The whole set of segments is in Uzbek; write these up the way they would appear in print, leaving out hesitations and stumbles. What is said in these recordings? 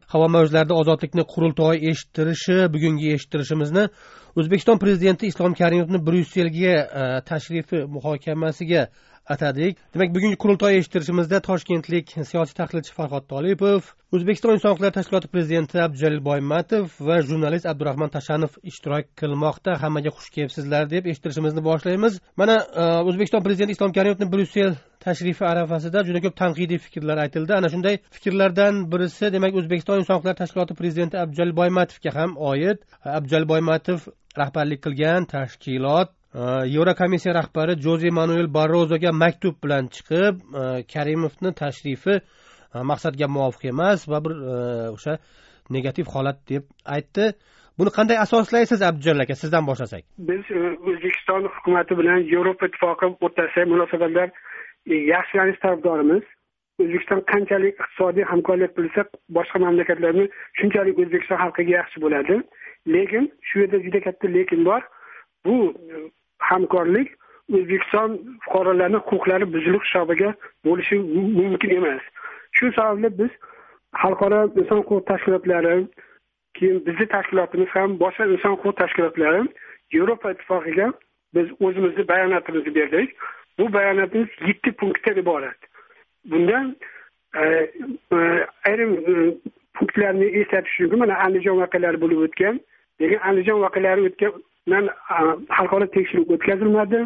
havo mavjlarida ozodlikni qurultoyi eshittirishi, bugungi eshittirishimizni O'zbekiston Prezidenti Islom Karimovning Bryusselga tashrifi muhokamasiga atadik. Demak, bugungi qurultoy eshittirishimizda toshkentlik siyosiy tahlilchi Farhod Tolipov, O'zbekiston Inson huquqlari tashkiloti prezidenti Abdujalil Boymatov va jurnalist Abdurahmon Tashanov ishtirok qilmoqda. Hammaga xush kelibsizlar deb eshittirishimizni boshlaymiz. Mana O'zbekiston Prezidenti Islom Karimovning Bryussel tashrifi arafasida juda ko'p tanqidiy fikrlar aytildi. Ana shunday fikrlardan birisi, demak, O'zbekiston Inson huquqlari tashkiloti prezidenti Abdujalil Boymatovga ham oid. Abdujalil Boymatov rahbarlik qilgan tashkilot Yevrokomissiya rahbari Joze Manuel Barrozoga maktub bilan chiqib, Karimovning tashrifi maqsadga muvofiq emas va bir o'sha negativ holat deb aytdi. Buni qanday asoslaysiz, Abdujalil aka, sizdan boshlasak? Biz O'zbekiston hukumati bilan Yevropa ittifoqi o'rtasidagi munosabatlar yaxshilanish tarafdorimiz. O'zbekiston qanchalik iqtisodiy hamkorlik qilsa, boshqa mamlakatlarni shunchalik O'zbekiston xalqiga yaxshi bo'ladi. Lekin shu yerda juda katta lekin bor. Bu hamkorlik O'zbekiston fuqarolarining huquqlari buzilish hisobiga bo'lishi mumkin emas. Shu sababli biz xalqaro inson huquq tashkilotlari, keyin bizning tashkilotimiz ham boshqa inson huquq tashkilotlari Yevropa ittifoqiga biz o'zimizning bayonotimizni berdik. Bu bayonotimiz 7 punktdan iborat. Bundan ayrim punktlarni eslatish uchun mana Andijon voqealari bo'lib o'tgan. Lekin Andijon voqealari o'tgandan xalqaro tekshiruv o'tkazilmadi.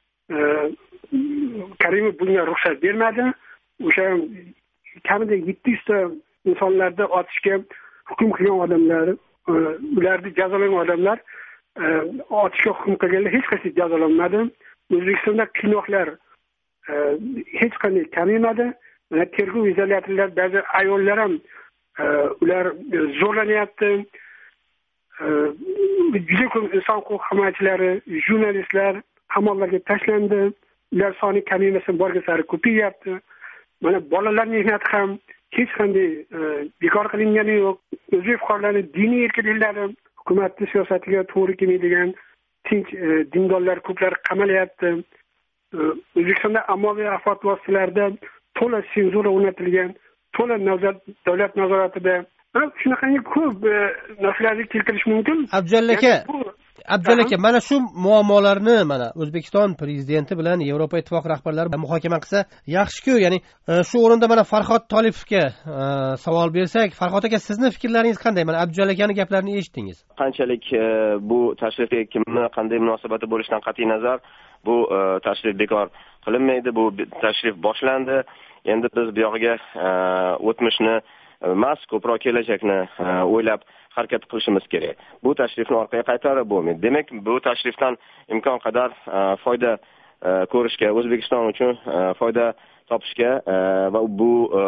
Karimov bunga ruxsat bermadi. O'sha kamida 700 ta insonlarni otishga hukm qilgan odamlar, ularni jazolagan odamlar otishga hukm qilganlar hech qaysi jazolanmadi. O'zbekistonda qiynoqlar hech qanday kamaymadi. Mana tergov izolyatorlarida ba'zi ayollar ham ular zo'rlanyapti. Juda ko'p inson huquq himoyachilari, jurnalistlar qamoqlarga tashlandi. Ular soni kamaymasa borgan sari ko'payyapti. Mana bolalar mehnati ham hech qanday bekor qilingani yo'q. O'zbek fuqarolarining diniy erkinliklari hukumatning siyosatiga to'g'ri kelmaydigan tinch dindorlar ko'plari qamalyapti. O'zbekistonda ommaviy axborot vositalarida to'la senzura o'rnatilgan, to'la davlat nazoratida shunaqangi ko'p narsalarni keltirish mumkin. Abdujalil aka, mana shu muammolarni mana O'zbekiston prezidenti bilan Yevropa ittifoqi rahbarlari muhokama qilsa yaxshi-ku. Ya'ni shu o'rinda mana Farhod Tolipovga savol bersak, Farhod aka, sizni fikrlaringiz qanday? Mana Abdujalil akaning gaplarini eshitdingiz. Qanchalik bu tashrifga kimni qanday munosabati bo'lishidan qat'iy nazar, bu tashrif bekor qilinmaydi. Bu tashrif boshlandi. Endi biz bu yog'iga o'tmishni emas, ko'proq kelajakni o'ylab harakat qilishimiz kerak. Bu tashrifni orqaga qaytarib bo'lmaydi. Demak, bu tashrifdan imkon qadar foyda ko'rishga, O'zbekiston uchun foyda topishga va bu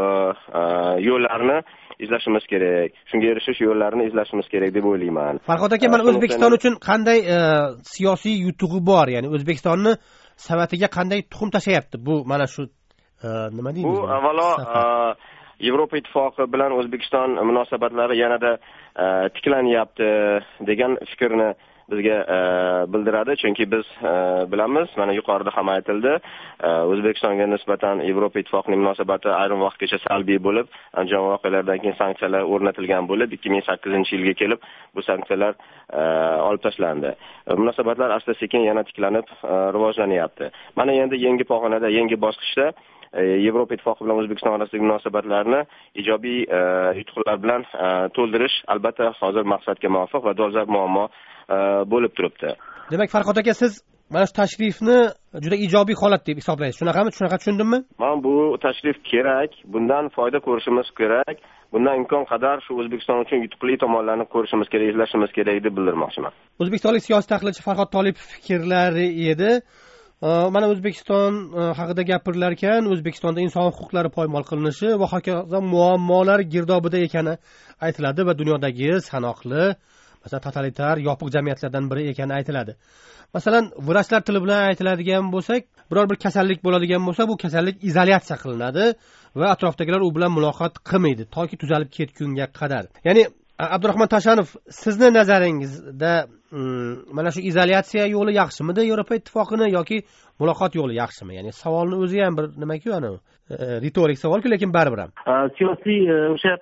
yo'llarni izlashimiz kerak. Shunga erishish yo'llarini izlashimiz kerak deb o'ylayman. Farhod aka, mana O'zbekiston uchun qanday siyosiy yutug'i bor? Ya'ni O'zbekistonni savatiga qanday tuxum tashlayapti? Bu mana shu nima deymiz? Bu avvalo Yevropa ittifoqi bilan O'zbekiston munosabatlari yanada tiklanyapti degan fikrni bizga bildiradi. Chunki biz bilamiz, mana yuqorida ham aytildi, O'zbekistonga nisbatan Yevropa ittifoqining munosabati ayrim vaqtgacha salbiy bo'lib, Andijon voqealaridan keyin sanksiyalar o'rnatilgan bo'lib, 2008-yilga kelib bu sanksiyalar olib tashlandi. Munosabatlar asta-sekin yana tiklanib rivojlanyapti. Mana endi yangi pog'onada, yangi bosqichda Yevropa ittifoqi bilan O'zbekiston orasidagi munosabatlarni ijobiy yutuqlar bilan to'ldirish albatta hozir maqsadga muvofiq va dolzarb muammo bo'lib turibdi. Demak, Farhod aka, siz mana shu tashrifni juda ijobiy holat deb hisoblaysiz. Shunaqami? Shunaqa tushundimmi? Men bu tashrif kerak, bundan foyda ko'rishimiz kerak. Bundan imkon qadar shu O'zbekiston uchun yutuqli tomonlarni ko'rishimiz kerak, izlashimiz kerak deb bildirmoqchiman. O'zbekistonlik siyosiy tahlilchi Farhod Tolipov fikrlari edi. Mana O'zbekiston haqida gapirilar ekan, O'zbekistonda inson huquqlari poymol qilinishi va hokazo muammolar girdobida ekani aytiladi va dunyodagi sanoqli, masalan, totalitar, yopiq jamiyatlardan biri ekani aytiladi. Masalan, vrachlar tili bilan aytiladigan bo'lsak, biror bir kasallik bo'ladigan bo'lsa, bu kasallik izolyatsiya qilinadi va atrofdagilar u bilan muloqot qilmaydi toki tuzalib ketgunga qadar. Ya'ni Abdurahmon Tashanov, sizni nazaringizda mana shu izolyatsiya yo'li yaxshimidi Yevropa ittifoqini yoki muloqot yo'li yaxshimi? Ya'ni savolni o'zi ham bir nima-ku, ana ritorik savol-ku, lekin baribir ham. Siyosiy o'sha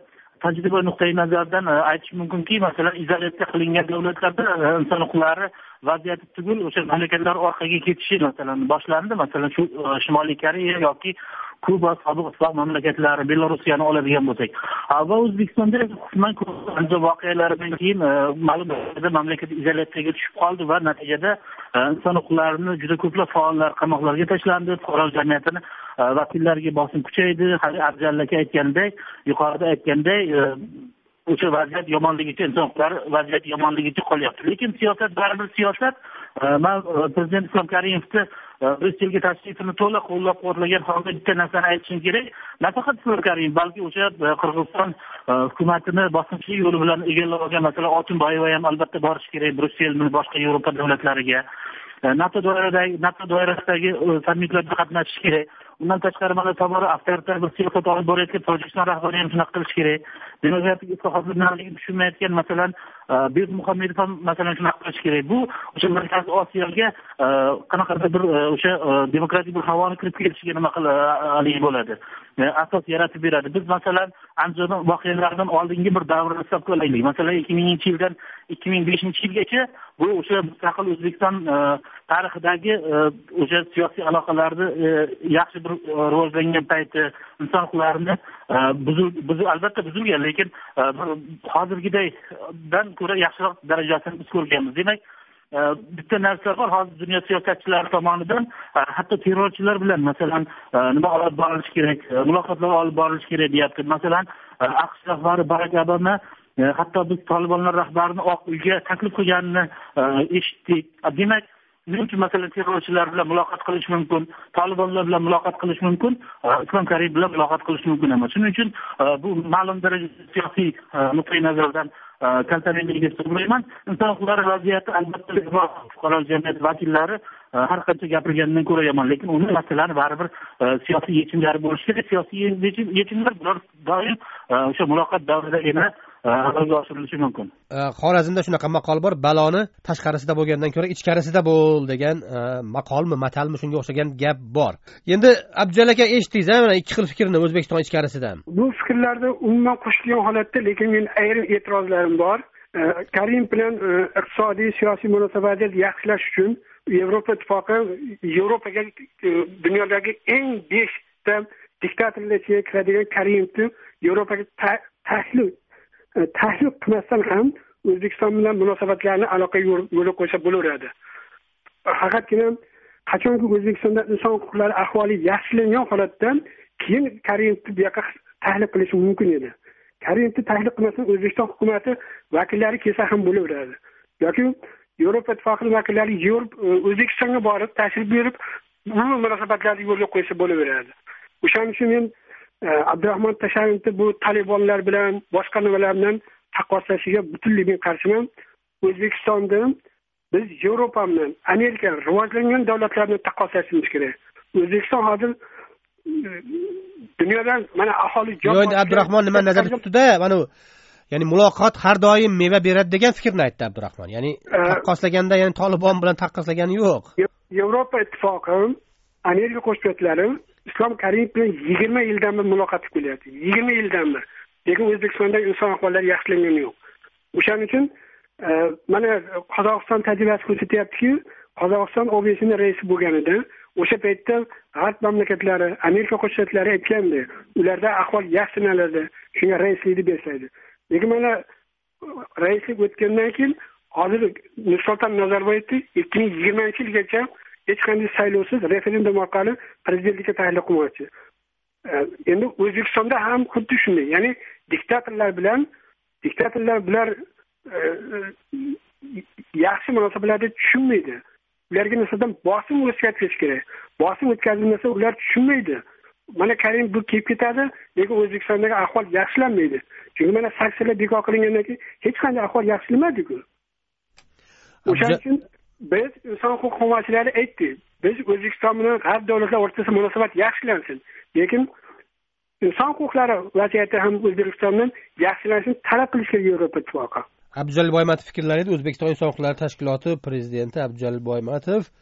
tajriba nuqtai nazaridan aytish mumkinki, masalan, izolyatsiya qilingan davlatlarda inson huquqlari vaziyati tugul o'sha mamlakatlar orqaga ketishi masalan boshlandi. Masalan, shu Shimoliy Koreya yoki Kuba, sobiq ittifoq mamlakatlari, Belarusiyani oladigan bo'lsak, va O'zbekistonda qisman voqealardan keyin ma'lum darajada mamlakat izolyatsiyaga tushib qoldi va natijada inson huquqlarini juda ko'plab faollar qamoqlarga tashlandi, fuqaro jamiyatini vakillariga bosim kuchaydi. Hali Abjal aka aytganday, yuqorida aytganday, o'sha vaziyat yomonligicha, inson huquqlari vaziyati yomonligicha qolyapti. Lekin siyosat baribir siyosat. Men prezident Islom Karimovni Bryusselga tashrifini to'liq qo'llab-quvvatlagan holda bitta narsani aytishim kerak. Nafaqat Islom Karimov, balki o'sha Qirg'iziston hukumatini bosqinchilik yo'li bilan egallab olgan, masalan, Otunboyeva ham albatta borishi kerak Bryusselni boshqa Yevropa davlatlariga. NATO doirasidagi sammitlarda qatnashish kerak. Undan tashqari mana tobora avtoritar bir siyosat olib borayotgan Tojikiston rahbari ham shunaqa qilish kerak. Demokratik islohotlar nimaligini tushunmayotgan, masalan, Berdimuhamedov ham masalan shunaqa qilish kerak. Bu o'sha Markaziy Osiyoga qanaqadir bir o'sha demokratik bir havoni kirib kelishiga nima qilib bo'ladi. Asos yaratib beradi. Biz masalan Andijon voqealaridan oldingi bir davrni hisobga olaylik. Masalan 2000-yildan 2005-yilgacha bu o'sha mustaqil O'zbekiston tarixidagi o'sha siyosiy aloqalarni yaxshi bir rivojlangan payti, inson huquqlarini albatta buzilgan, lekin hozirgidan ko'ra yaxshiroq darajasini biz ko'rganmiz. Demak, bitta narsa bor, hozir dunyo siyosatchilari tomonidan hatto terrorchilar bilan masalan nima olib borilishi kerak, muloqotlar olib borilishi kerak deyapti. Masalan, AQSh rahbari Barak Obama hatto biz Tolibonlar rahbarini Oq uyga taklif qilganini eshitdik. Demak, nima masalan terrorchilar bilan muloqot qilish mumkin, Tolibonlar bilan muloqot qilish mumkin, Islom Karimov bilan muloqot qilish mumkin emas. Shuning uchun bu ma'lum darajada siyosiy nuqtai nazardan kaltalangan deb hisoblayman. Inson huquqlari vaziyati albatta fuqaro jamiyat vakillari har qancha gapirgandan ko'ra yomon, lekin uni masalani baribir siyosiy yechimlari bo'lishi kerak. Siyosiy yechimlar bular doim o'sha muloqot davridagina amalga oshirilishi mumkin. Xorazmda shunaqa maqol bor, baloni tashqarisida bo'lgandan ko'ra ichkarisida bo'l degan maqolmi, matalmi, shunga o'xshagan gap bor. Endi Abjal aka eshitdingiz, mana ikki xil fikrni O'zbekiston ichkarisidan. Bu fikrlarda umuman qo'shilgan holatda, lekin men ayrim e'tirozlarim bor. Karim bilan iqtisodiy, siyosiy munosabatni yaxshilash uchun Yevropa ittifoqi Yevropaga dunyodagi eng 5 ta diktatorlarga kiradigan Karimni Yevropaga tahlil qilmasdan ham O'zbekiston bilan munosabatlarni aloqa yo'li qo'ysa bo'laveradi. Faqatgina qachonki O'zbekistonda inson huquqlari ahvoli yaxshilangan holatdan keyin Karimni bu yoqqa tahlil qilish mumkin edi. Karimni tahlil qilmasdan O'zbekiston hukumati vakillari kelsa ham bo'laveradi. Yoki Yevropa ittifoqining vakillari O'zbekistonga borib, tashrif buyurib, umumiy munosabatlarni yo'lga qo'ysa bo'laveradi. O'shaning uchun men Abdurahmon Tasharovni bu Tolibonlar bilan boshqa nimalar bilan taqqoslashiga butunlay men qarshiman. O'zbekistonda biz Yevropa bilan Amerika rivojlangan davlatlarni taqqoslashimiz kerak. O'zbekiston hozir dunyodan mana aholi Yo'q, Abdurahmon nima nazarda tutdi-da, mana ya'ni muloqot har doim meva beradi degan fikrni aytdi Abdurahmon. Ya'ni taqqoslaganda, ya'ni Tolibon bilan taqqoslagani yo'q. Yevropa ittifoqi, Amerika qo'shma davlatlari Islom Karimov bilan 20 yildan beri muloqot qilyapti. 20 yildan beri. Lekin O'zbekistonda inson huquqlari yaxshilangani yo'q. O'shaning uchun mana Qozog'iston tajribasi ko'rsatyaptiki, Qozog'iston OBSning raisi bo'lganida o'sha paytda g'arb mamlakatlari, Amerika qo'shma davlatlari aytgandi, ularda ahvol yaxshilanadi, shunga raislikni berishadi. Lekin mana raislik o'tgandan keyin hozir Nursulton Nazarboyevni 2020-yilgacha hech qanday saylovsiz referendum orqali prezidentlikka tayinlab qo'ymoqchi. Endi O'zbekistonda ham xuddi shunday. Ya'ni diktatorlar bular yaxshi munosabatlarda tushunmaydi. Ularga nisbatan bosim o'tkazish kerak. Bosim o'tkazilmasa ular tushunmaydi. Mana Karim bu kelib ketadi, lekin O'zbekistondagi ahvol yaxshilanmaydi. Chunki mana sanksiyalar bekor qilingandan keyin hech qanday ahvol yaxshilanmadi-ku. O'shaning uchun biz inson huquq himoyachilari aytdik. Biz O'zbekiston bilan g'arb davlatlar o'rtasida munosabat yaxshilansin. Lekin inson huquqlari vaziyati ham O'zbekistondan yaxshilanishini talab qilish kerak Yevropa ittifoqi. Abjal Boymatov fikrlari edi. O'zbekiston inson huquqlari tashkiloti prezidenti Abjal Boymatov.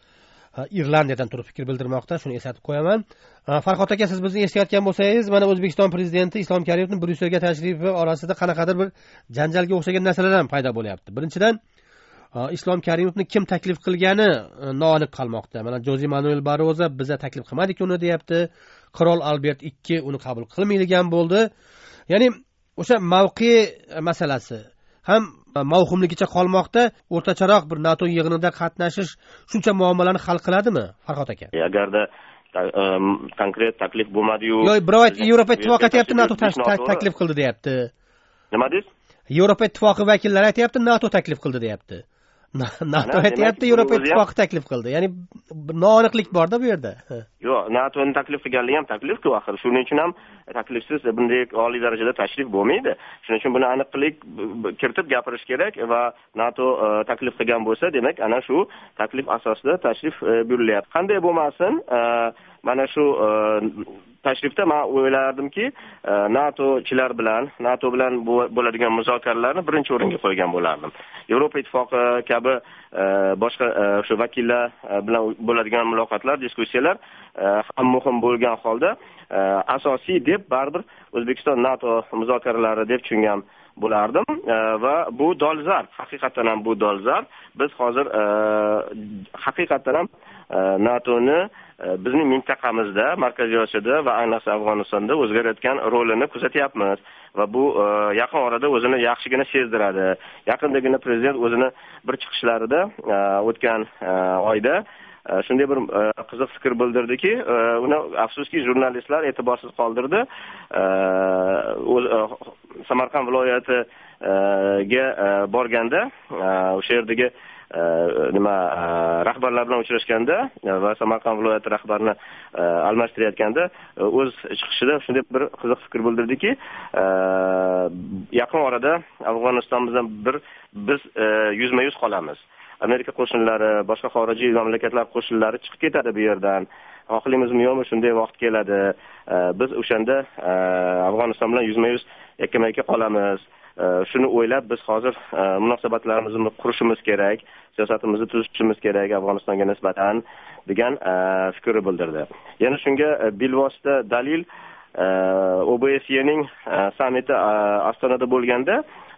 Irlandiyadan turib fikr bildirmoqda, shuni eslatib qo'yaman. Farhod aka, siz bizni eshitayotgan bo'lsangiz, mana O'zbekiston prezidenti Islom Karimovning Bryusselga tashrifi orasida qanaqadir bir janjalga o'xshagan narsalar ham paydo bo'lyapti. Birinchidan, Islom Karimovni kim taklif qilgani noaniq qolmoqda. Mana Joze Manuel Barroso biza taklif qilmadik uni deyapti. Qirol Albert II uni qabul qilmaydigan bo'ldi. Ya'ni o'sha mavqe masalasi ham mavhumligicha qolmoqda. O'rtacharoq bir NATO yig'inida qatnashish shuncha muammolarni hal qiladimi, Farhod aka? Agarda konkret taklif bo'lmadi-yu. Yo'q, birov Yevropa ittifoqi aytayapti, NATO taklif qildi deyapti. Nima deysiz? Yevropa ittifoqi vakillari aytayapti, NATO taklif qildi deyapti. NATO aytayapti, Yevropa ittifoqi taklif qildi. Ya'ni noaniqlik borda bu yerda. Yo'q, NATOning taklif qilganligi ham taklif-ku axir. Shuning uchun ham taklifsiz bunday oliy darajada tashrif bo'lmaydi. Shuning uchun buni aniqlik kiritib gapirish kerak va NATO taklif qilgan bo'lsa, demak, ana shu taklif asosida tashrif buyurilyapti. Qanday bo'lmasin, mana shu tashrifda men o'ylardimki, NATOchilar bilan, NATO bilan bo'ladigan muzokaralarni birinchi o'ringa qo'ygan bo'lardim. Yevropa ittifoqi kabi boshqa shu vakillar bilan bo'ladigan muloqotlar, diskussiyalar ham muhim bo'lgan holda asosiy deb baribir O'zbekiston NATO muzokaralari deb tushungan bo'lardim va bu dolzarb, haqiqatan ham bu dolzarb. Biz hozir haqiqatan ham NATOni bizning mintaqamizda, Markaziy Osiyoda va ayniqsa Afg'onistonda o'zgarayotgan rolini kuzatyapmiz va bu yaqin orada o'zini yaxshigina sezdiradi. Yaqindagina prezident o'zini bir chiqishlarida o'tgan oyda shunday bir qiziq fikr bildirdiki, uni afsuski jurnalistlar e'tiborsiz qoldirdi. Samarqand viloyatiga borganda o'sha yerdagi rahbarlar bilan uchrashganda va Samarqand viloyati rahbarini almashtirayotganda o'z chiqishida shunday bir qiziq fikr bildirdiki, yaqin orada Afg'oniston bilan biz yuzma-yuz qolamiz. Amerika qo'shinlari, boshqa xorijiy mamlakatlar qo'shinlari chiqib ketadi bu yerdan. Xohlaymizmi yo'qmi, shunday vaqt keladi. Biz o'shanda Afg'oniston bilan yuzma-yuz yakkama-yakka qolamiz. Shuni o'ylab biz hozir munosabatlarimizni qurishimiz kerak, siyosatimizni tuzishimiz kerak Afg'onistonga nisbatan degan fikr bildirdi. Yana shunga bilvosita dalil OBSEning sammiti Ostonada bo'lganda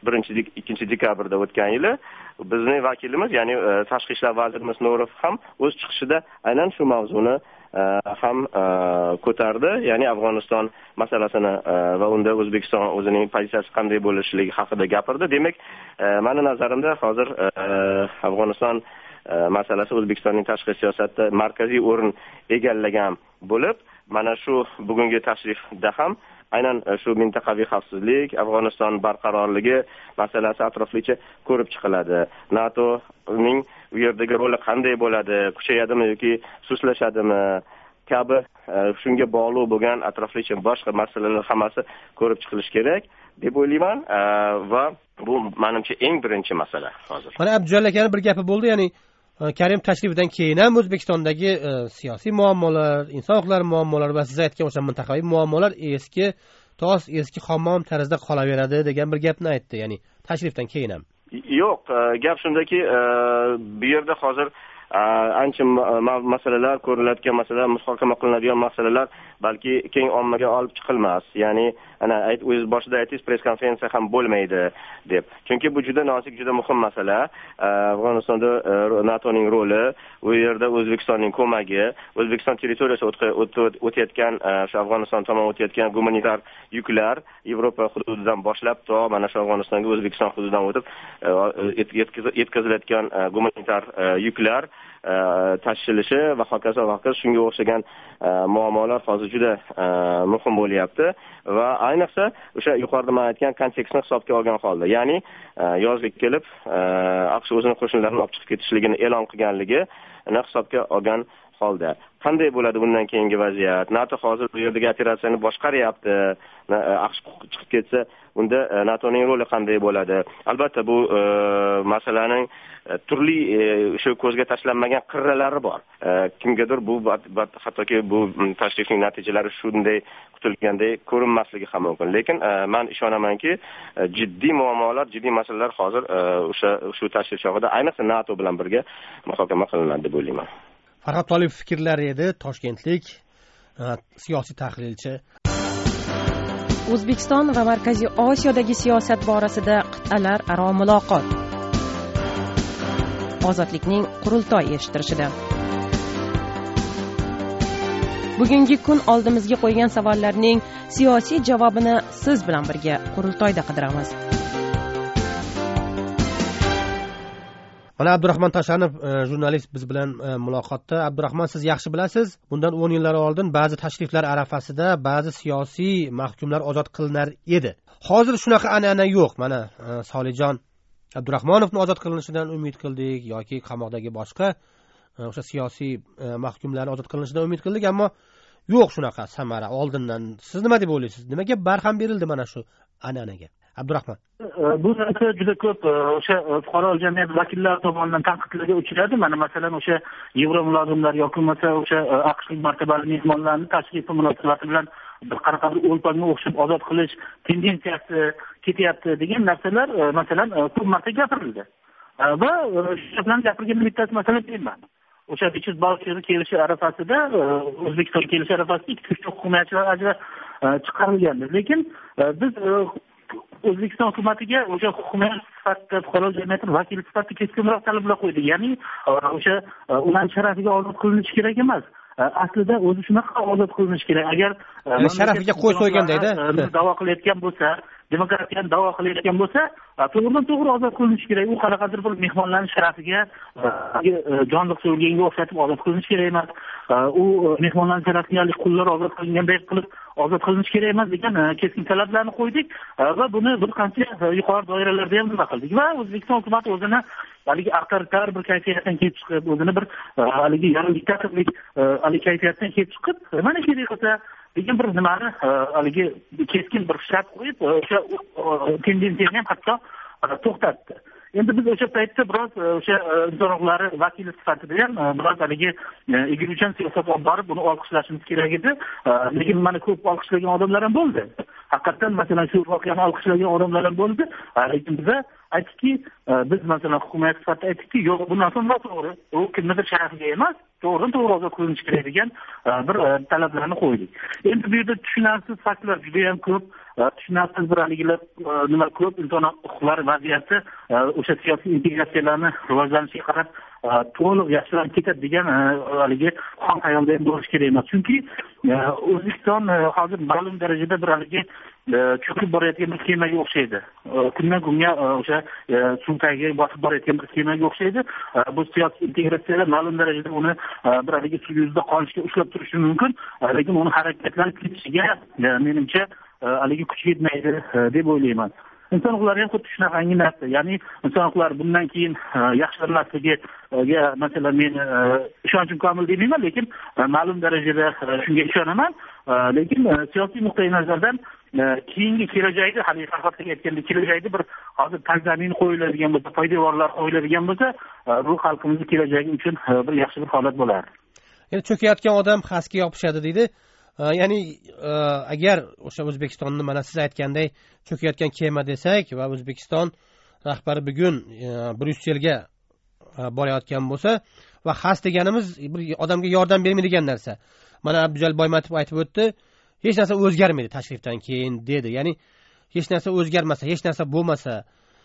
1-2 dekabrda o'tgan yili bizning vakilimiz, ya'ni tashqi ishlar vazirimiz Nurov ham o'z chiqishida aynan shu mavzuni ham ko'tardi, ya'ni Afg'oniston masalasini va unda O'zbekiston o'zining pozitsiyasi qanday bo'lishligi haqida gapirdi. Demak, meni nazarimda hozir Afg'oniston masalasi O'zbekistonning tashqi siyosatida markaziy o'rin egallagan bo'lib, mana shu bugungi tashrifda ham aynan shu mintaqaviy xavfsizlik, Afg'oniston barqarorligi masalasi atroflicha ko'rib chiqiladi. NATOning u yerdagi roli qanday bo'ladi, kuchayadimi yoki suslashadimi kabi shunga bog'liq bo'lgan atroflicha boshqa masalalar hammasi ko'rib chiqilishi kerak deb o'ylayman va bu menimcha eng birinchi masala hozir. Mana Abdujalil akaning bir gapi bo'ldi, ya'ni Karim tashrifidan keyin ham O'zbekistondagi siyosiy muammolar, inson huquqlari muammolari va siz aytgan o'sha mintaqaviy muammolar eski hammom tarzda qolaveradi degan bir gapni aytdi, ya'ni tashrifdan keyin ham. Yo'q, gap shundaki, bu yerda hozir ancha masalalar ko'rilayotgan masalalar, muhokama qilinadigan masalalar balki keng ommaga olib chiqilmas. Ya'ni ana o'z boshida aytdingiz, press konferensiya ham bo'lmaydi deb. Chunki bu juda nozik, juda muhim masala. Afg'onistonda NATOning roli, u yerda O'zbekistonning ko'magi, O'zbekiston territoriyasi o'tayotgan, shu Afg'oniston tomon o'tayotgan gumanitar yuklar Yevropa hududidan boshlab to mana shu Afg'onistonga O'zbekiston hududidan o'tib yetkazilayotgan gumanitar yuklar tashilishi va hokazo shunga o'xshagan muammolar hozir juda muhim bo'lyapti va ayniqsa o'sha yuqorida men aytgan kontekstni hisobga olgan holda, ya'ni yozga kelib AQSh o'zining qo'shinlarini olib chiqib ketishligini e'lon qilganligini hisobga olgan holda qanday bo'ladi bundan keyingi vaziyat? NATO hozir bu yerdagi operatsiyani boshqaryapti. AQSh chiqib ketsa, unda NATOning roli qanday bo'ladi? Albatta bu masalaning turli shu ko'zga tashlanmagan qirralari bor. Kimgadir bu hattoki bu tashrifning natijalari shunday kutilganday ko'rinmasligi ham mumkin. Lekin men ishonamanki, jiddiy muammolar, jiddiy masalalar hozir shu tashrif chog'ida ayniqsa NATO bilan birga muhokama qilinadi deb o'ylayman. Farhod Tolipov fikrlari edi, toshkentlik siyosiy tahlilchi. O'zbekiston va Markaziy Osiyodagi siyosat borasida qit'alararo muloqot. Ozodlikning qurultoy eshittirishida. Bugungi kun oldimizga qo'ygan savollarning siyosiy javobini siz bilan birga qurultoyda qidiramiz. Mana Abdurahmon Tashanov jurnalist biz bilan muloqotda. Abdurahmon, siz yaxshi bilasiz, bundan 10 yillar oldin ba'zi tashriflar arafasida ba'zi siyosiy mahkumlar ozod qilinar edi. Hozir shunaqa an'ana yo'q. Mana Solijon Abdurahmonovni ozod qilinishidan umid qildik yoki qamoqdagi boshqa o'sha siyosiy mahkumlarni ozod qilinishidan umid qildik, ammo yo'q shunaqa samara oldindan. Siz nima deb o'ylaysiz? Nimaga barham berildi mana shu an'anaga? Abdurahmon. Bu narsa juda ko'p o'sha fuqaro jamiyat vakillari tomonidan tanqidlarga uchradi. Mana masalan o'sha yevro mulozimlar yoki bo'lmasa o'sha aqshlik martabali mehmonlarni tashrifi munosabati bilan bir qanaqadir o'lpanga o'xshab ozod qilish tendensiyasi ketyapti degan narsalar masalan ko'p marta gapirildi. Va shu bilan gapirgan bittasi masalan deyman. O'sha Bichis Balcheri kelishi arafasida O'zbekiston kelishi arafasida ikki kuchli hukumatchilar chiqarilgandi. Lekin biz O'zbekiston hukumatiga o'sha hukumat sifatida fuqaro jamiyati vakili sifatida keskinroq talablar qo'ydik. Ya'ni o'sha ularning sharafiga ozod qilinishi kerak emas. Aslida o'zi shunaqa ozod qilinishi kerak. Agar sharafiga qo'y qo'ygandayda da'vo qilayotgan bo'lsa, demokratiyani da'vo qilayotgan bo'lsa, to'g'ridan to'g'ri ozod qilinishi kerak. U qanaqadir bir mehmonlarning sharafiga jonliq so'lganga o'xshatib ozod qilinishi kerak emas. U mehmonlarning sharafiga qullar ozod qilingandek qilib ozod qilinishi kerak emas degan keskin talablarni qo'ydik va buni bir qancha yuqori doiralarda ham nima qildik va O'zbekiston hukumati o'zini haligi avtoritar bir kayfiyatdan kelib chiqib, o'zini bir haligi yarim diktatorlik haligi kayfiyatdan kelib chiqib, mana kerak bo'lsa degan bir nimani haligi keskin bir shart qo'yib, o'sha tendensiyani ham hatto to'xtatdi. Endi biz o'sha paytda biroz o'sha inson huquqlari vakili sifatida ham biroz haligi egiluvchan siyosat olib borib buni olqishlashimiz kerak edi. Lekin mana ko'p olqishlagan odamlar ham bo'ldi. Haqiqatan masalan shu voqeani olqishlagan odamlar ham bo'ldi. Lekin biz aytdikki, biz masalan hukumat sifatida aytdikki, yo'q, bu narsa noto'g'ri. U kimnidir sharafiga emas, to'g'ri ozod qilinishi kerak degan bir talablarni qo'ydik. Endi bu yerda tushunarsiz faktlar juda ham ko'p. Tushunarsiz bir haligilar nima ko'p inson huquqlari vaziyati o'sha siyosiy integratsiyalarni rivojlanishiga qarab to'liq yaxshilanib ketadi degan haligi xom xayolda ham bo'lish kerak emas. Chunki O'zbekiston hozir ma'lum darajada bir haligi cho'kib borayotgan bir kemaga o'xshaydi. Kundan kunga o'sha suv tagiga botib borayotgan bir kemaga o'xshaydi. Bu siyosiy integratsiyalar ma'lum darajada uni bir haligi suv yuzida qolishga ushlab turishi mumkin, lekin uni harakatlanib ketishiga menimcha haligi kuch yetmaydi deb o'ylayman. Inson huquqlari ham xuddi shunaqangi narsa. Ya'ni inson huquqlari bundan keyin yaxshilanmasligiga masalan men ishonchim komil demayman, lekin ma'lum darajada shunga ishonaman. Lekin siyosiy nuqtai nazardan keyingi kelajakda hali Farhodga aytgandek kelajakda bir hozir tagzamin qo'yiladigan bo'lsa, poydevorlar qo'yiladigan bo'lsa, bu xalqimizning kelajagi uchun bir yaxshi bir holat bo'lardi. Ya'ni cho'kayotgan odam xasga yopishadi deydi. Ya'ni agar o'sha O'zbekistonni mana siz aytganday cho'kayotgan kema desak va O'zbekiston rahbari bugun Bryusselga borayotgan bo'lsa va xas deganimiz bir odamga yordam bermaydigan narsa. Mana Abdujal Boymatov aytib o'tdi, hech narsa o'zgarmaydi tashrifdan keyin dedi. Ya'ni hech narsa o'zgarmasa, hech narsa bo'lmasa,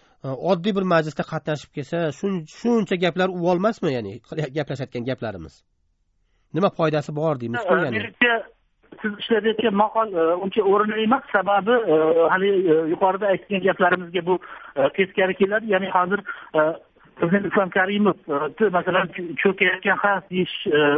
oddiy bir majlisda qatnashib kelsa, shuncha gaplar u olmasmi, ya'ni gaplashayotgan gaplarimiz? Nima foydasi bor deymiz-ku, ya'ni. Siz ishlayotgan maqol uncha o'rinli emas, sababi hali yuqorida aytgan gaplarimizga bu teskari keladi. Ya'ni hozir Prezident Islom Karimov masalan cho'kayotgan xas deyish,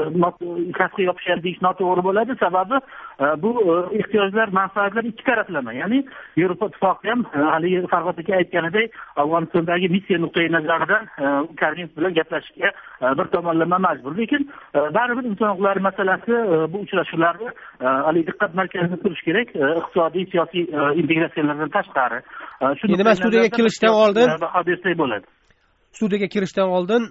xasga yopishadi deyish noto'g'ri bo'ladi. Sababi bu ehtiyojlar, manfaatlar ikki taraflama. Ya'ni Yevropa Ittifoqi ham hali Farhod aka aytganidek Afg'onistondagi missiya nuqtai nazaridan Karimov bilan gaplashishga bir tomonlama majbur. Lekin baribir inson huquqlari masalasi bu uchrashuvlarni hali diqqat markazida turishi kerak, iqtisodiy, siyosiy integratsiyalardan tashqari. Nima Suriyaga kelishdan oldin baho bersak bo'ladi. Studiyaga kirishdan oldin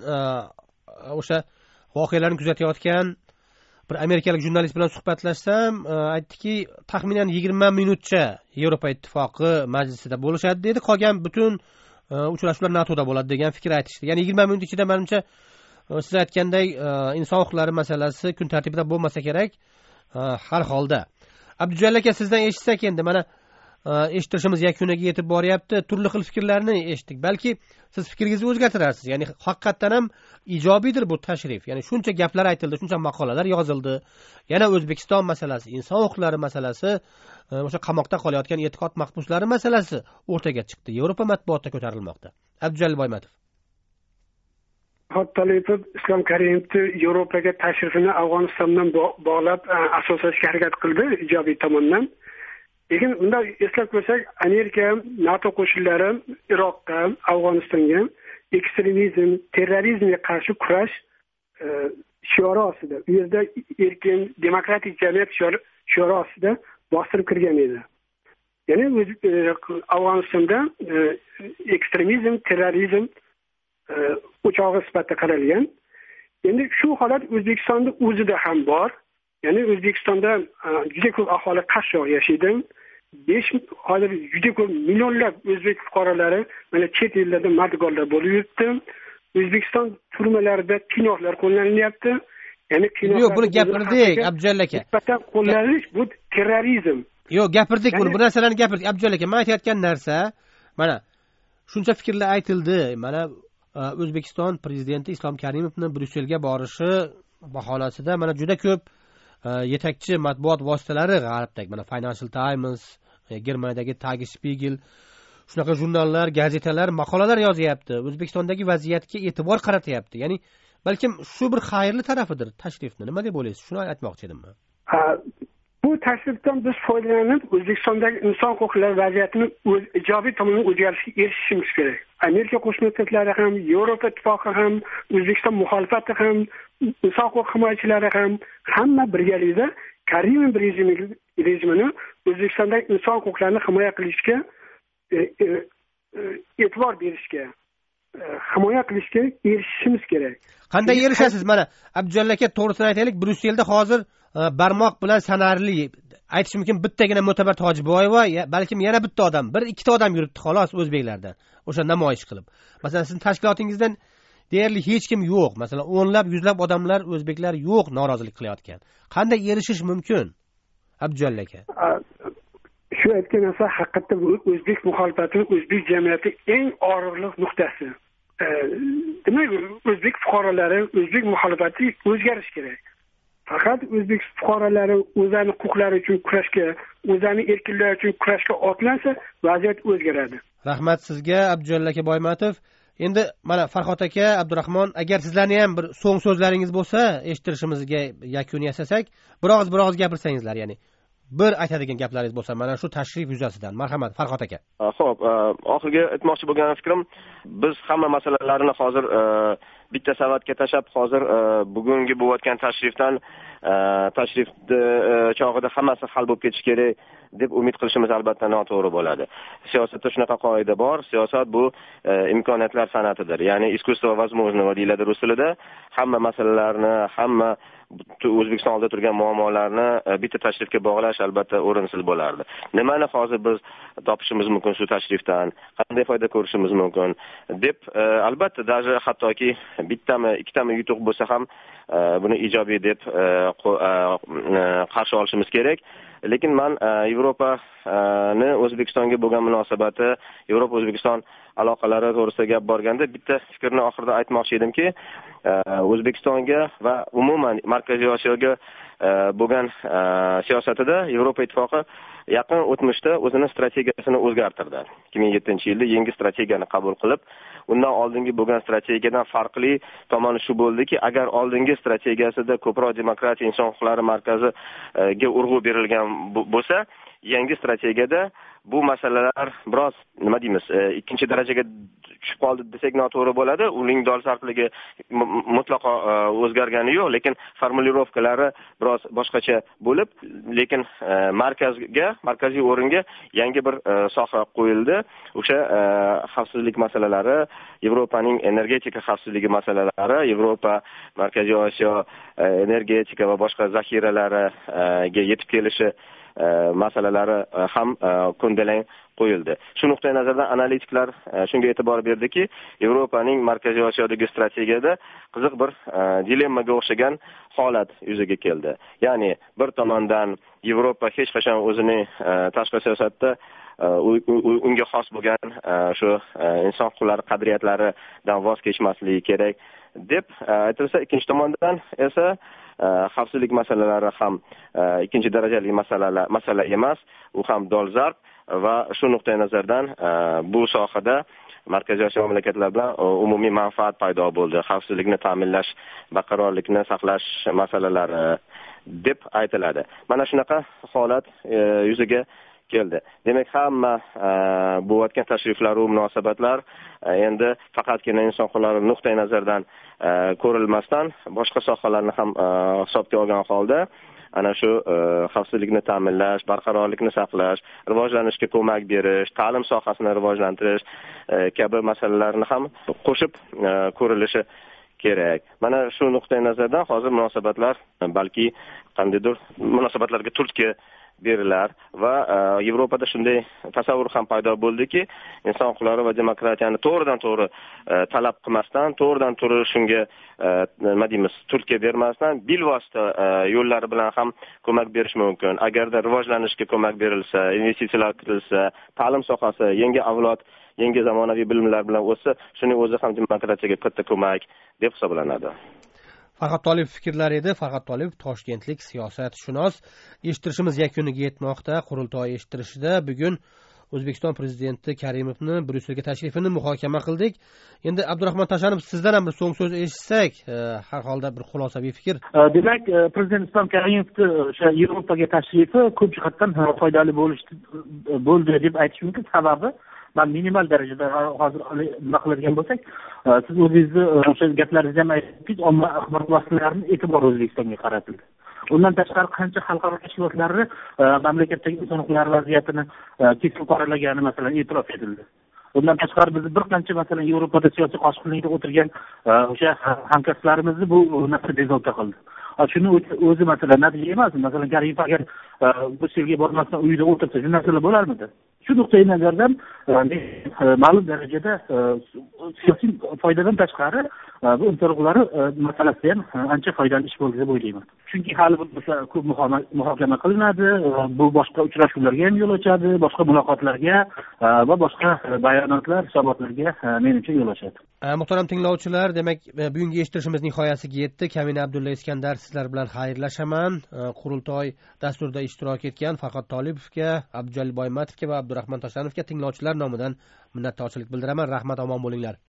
o'sha voqealarni kuzatayotgan bir amerikalik jurnalist bilan suhbatlashsam, aytdiki, taxminan 20 minutcha Yevropa Ittifoqi majlisida bo'lishadi dedi. Qolgan butun uchrashuvlar NATOda bo'ladi degan fikr aytishdi. Ya'ni 20 minut ichida menimcha siz aytganday inson huquqlari masalasi kun tartibida bo'lmasa kerak har holda. Abdujalil aka, sizdan eshitsak endi mana eshittirishimiz yakuniga yetib boryapti. Turli xil fikrlarni eshitdik. Balki siz fikringizni o'zgartirarsiz. Ya'ni haqiqatdan ham ijobiydir bu tashrif. Ya'ni shuncha gaplar aytildi, shuncha maqolalar yozildi. Yana O'zbekiston masalasi, inson huquqlari masalasi, o'sha qamoqda qolayotgan e'tiqod mahbuslari masalasi o'rtaga chiqdi. Yevropa matbuotida ko'tarilmoqda. Abdujalil Boymatov. Tolipov Islom Karimovni Yevropaga tashrifini Afg'onistondan bog'lab asoslashga harakat qildi ijobiy tomondan. Lekin unda eslab ko'rsak, Amerika, NATO qo'shinlari Iroqqa, Afg'onistonga ekstremizm, terrorizmga qarshi kurash shiori ostida, u yerda erkin, demokratik jamiyat shiori ostida bostirib kirgan edi. Ya'ni Afg'onistonda ekstremizm, terrorizm o'chog'i sifatida qaralgan. Endi shu holat O'zbekistonda o'zida ham bor. Ya'ni O'zbekistonda juda ko'p aholi qashshoq yashaydi. Hozir juda ko'p millionlab o'zbek fuqarolari mana chet ellarda mardikorlar bo'lib yuribdi. O'zbekiston turmalarida kinolar qo'llanilyapti. Ya'ni kinolar yo'q, buni gapirdik Abdujalil aka. Nisbatan qo'llanish bu terrorizm. Yo'q, gapirdik buni. Bu narsalarni gapirdik Abdujalil aka. Men aytayotgan narsa, mana shuncha fikrlar aytildi. Mana O'zbekiston prezidenti Islom Karimovni Bryusselga borishi bahonasida mana juda ko'p yetakchi matbuot vositalari g'arbdagi, mana Financial Times, Germaniyadagi Tagesspiegel, shunaqa jurnallar, gazetalar maqolalar yozyapti. O'zbekistondagi vaziyatga e'tibor qaratyapti. Ya'ni balkim shu bir xayrli tarafidir tashrifni. Nima deb o'ylaysiz? Shuni aytmoqchi edim men. Bu tashrifdan biz foydalanib O'zbekistondagi inson huquqlari vaziyatini ijobiy tomonga o'zgarishga erishishimiz kerak. Amerika Qo'shma Shtatlari ham, Yevropa Ittifoqi ham, O'zbekiston muxolifati ham, inson huquq himoyachilari ham hamma birgalikda Karimov rejimini O'zbekistondagi inson huquqlarini himoya qilishga e'tibor berishga, himoya qilishga erishishimiz kerak. Qanday erishasiz? Mana Abdujalil aka, to'g'risini aytaylik, Bryusselda hozir barmoq bilan sanarli, aytish mumkin bittagina Mo'tabar Tojiboyeva, balkim yana bitta odam, bir ikkita odam yuribdi xolos o'zbeklardan, o'sha namoyish qilib. Masalan, sizning tashkilotingizdan deyarli hech kim yo'q. Masalan, o'nlab, yuzlab odamlar, o'zbeklar yo'q norozilik qilayotgan. Qanday erishish mumkin? Abdujalil aka. Shu aytgan narsa haqiqatda bu o'zbek muxolifatining, o'zbek jamiyati eng og'riqli nuqtasi. Demak, o'zbek fuqarolari, o'zbek muxolifati o'zgarish kerak. Faqat o'zbek fuqarolari o'zlarining huquqlari uchun kurashga, o'zlarining erkinliklari uchun kurashga otlansa, vaziyat o'zgaradi. Rahmat sizga Abdujalil aka Boymatov. Endi mana Farhod aka, Abdurahmon, agar sizlarni ham bir so'ng so'zlaringiz bo'lsa, eshittirishimizga yakun yasasak, bir og'iz gapirsangizlar, ya'ni bir aytadigan gaplaringiz bo'lsa, mana shu tashrif yuzasidan. Marhamat, Farhod aka. Xo'p, oxirgi aytmoqchi bo'lgan fikrim, biz hamma masalalarni hozir bitta savatga tashab, hozir bugungi bo'layotgan tashrifni chog'ida hammasi hal bo'lib ketishi kerak deb umid qilishimiz albatta noto'g'ri bo'ladi. Siyosatda shunaqa qoida bor. Siyosat bu imkoniyatlar san'atidir. Ya'ni искусство возможного deyiladi rus tilida. Hamma masalalarni, hamma O'zbekiston oldida turgan muammolarni bitta tashrifga bog'lash albatta o'rinsiz bo'lardi. Nimani hozir biz topishimiz mumkin shu tashrifdan, qanday foyda ko'rishimiz mumkin deb albatta даже hattoki bittami, ikkitami yutuq bo'lsa ham buni ijobiy deb qarshi olishimiz kerak. Lekin men Yevropani O'zbekistonga bo'lgan munosabati, Yevropa-O'zbekiston aloqalari to'g'risida gap borganda bitta fikrni oxirida aytmoqchi edimki, O'zbekistonga va umuman Markaziy Osiyoga bo'lgan siyosatida Yevropa Ittifoqi yaqin o'tmishda o'zini strategiyasini o'zgartirdi. 2007-yilda yangi strategiyani qabul qilib, undan oldingi bo'lgan strategiyadan farqli tomoni shu bo'ldiki, agar oldingi strategiyasida ko'proq demokratiya, inson huquqlari markaziga urg'u berilgan bo'lsa, yangi strategiyada bu masalalar biroz nima deymiz, ikkinchi darajaga tushib qoldi desak noto'g'ri bo'ladi. Uning dolzarbligi mutlaqo o'zgargani yo'q, lekin formulirovkalari biroz boshqacha bo'lib, lekin markaziy o'ringa yangi bir soha qo'yildi. O'sha xavfsizlik masalalari, Yevropaning energetika xavfsizligi masalalari, Yevropa, Markaziy Osiyo energetika va boshqa zaxiralariga yetib kelishi masalalari ham ko'ndalang qo'yildi. Shu nuqtai nazardan analitiklar shunga e'tibor berdiki, Yevropaning Markaziy Osiyodagi strategiyada qiziq bir dilemmaga o'xshagan holat yuzaga keldi. Ya'ni bir tomondan Yevropa hech qachon o'zining tashqi siyosatda unga xos bo'lgan shu inson huquqlari qadriyatlaridan voz kechmasligi kerak deb aytilsa, ikkinchi tomondan esa xavfsizlik masalalari ham ikkinchi darajali masala emas, u ham dolzarb va shu nuqtai nazardan bu sohada Markaziy Osiyo mamlakatlari bilan umumiy manfaat paydo bo'ldi. Xavfsizlikni ta'minlash, barqarorlikni saqlash masalalari deb aytiladi. Mana shunaqa holat yuzaga keldi. Demak, hamma bo'layotgan tashriflar va munosabatlar endi faqatgina inson huquqlari nuqtai nazardan ko'rilmasdan boshqa sohalarni ham hisobga olgan holda ana shu xavfsizlikni ta'minlash, barqarorlikni saqlash, rivojlanishga ko'mak berish, ta'lim sohasini rivojlantirish kabi masalalarni ham qo'shib ko'rilishi kerak. Mana shu nuqtai nazardan hozir munosabatlar balki qandaydir munosabatlarga turtki berilar va Yevropada shunday tasavvur ham paydo bo'ldiki, inson huquqlari va demokratiyani to'g'ridan to'g'ri talab qilmasdan, to'g'ridan to'g'ri shunga nima deymiz, turtki bermasdan bilvosita yo'llari bilan ham ko'mak berish mumkin. Agarda rivojlanishga ko'mak berilsa, investitsiyalar kiritilsa, ta'lim sohasi yangi avlod, yangi zamonaviy bilimlar bilan o'tsa, shuning o'zi ham demokratiyaga katta ko'mak deb hisoblanadi. Farhod Tolib fikrlar edi. Farhod Tolib toshkentlik siyosatshunos. Eshittirishimiz yakuniga yetmoqda. Qurultoy eshittirishida bugun O'zbekiston prezidenti Karimovni Bryusselga tashrifini muhokama qildik. Endi Abdurahmon Tashanov, sizdan ham bir so'ng so'z eshitsak, har holda bir xulosaviy fikr. Demak, prezident Islom Karimovni o'sha Yevropaga tashrifi ko'p jihatdan foydali bo'ldi deb aytish mumkin. Sababi man minimal darajada hozir nima qiladigan bo'lsak, siz o'zingizni o'sha gaplaringizni ham aytdingiz, omma axborot vositalarining e'tibori O'zbekistonga qaratildi. Undan tashqari qancha xalqaro tashkilotlarni mamlakatdagi inson huquqlari vaziyatini keskin qoralagani masalan e'tirof etildi. Undan tashqari biz bir qancha masalan Yevropada siyosiy qo'shqinlikda o'tirgan o'sha hamkasblarimizni bu narsa bezovta qildi. Shuni o'zi masalan natija emas. Masalan, Karimov agar Bryusselga bormasdan uyida o'tirsa, shu narsalar bo'larmidi? Shu nuqtai nazardan ma'lum darajada siyosiy foydadan tashqari bu inson huquqlari masalasida ham ancha foydali ish bo'ldi deb o'ylayman. Chunki hali ko'p muhokama qilinadi, bu boshqa uchrashuvlarga ham yo'l ochadi, boshqa muloqotlarga va boshqa bayonotlar, hisobotlarga menimcha yo'l ochadi. Muhtaram tinglovchilar, demak, bugungi eshittirishimiz nihoyasiga yetdi. Kamina Abdulla Iskandar sizlar bilan xayrlashaman. Qurultoy dasturida ishtirok etgan Farhod Tolibovga, Abdujalil Boymatovga va Abdurahmon Tashanovga tinglovchilar nomidan minnatdorchilik bildiraman. Rahmat, omon bo'linglar.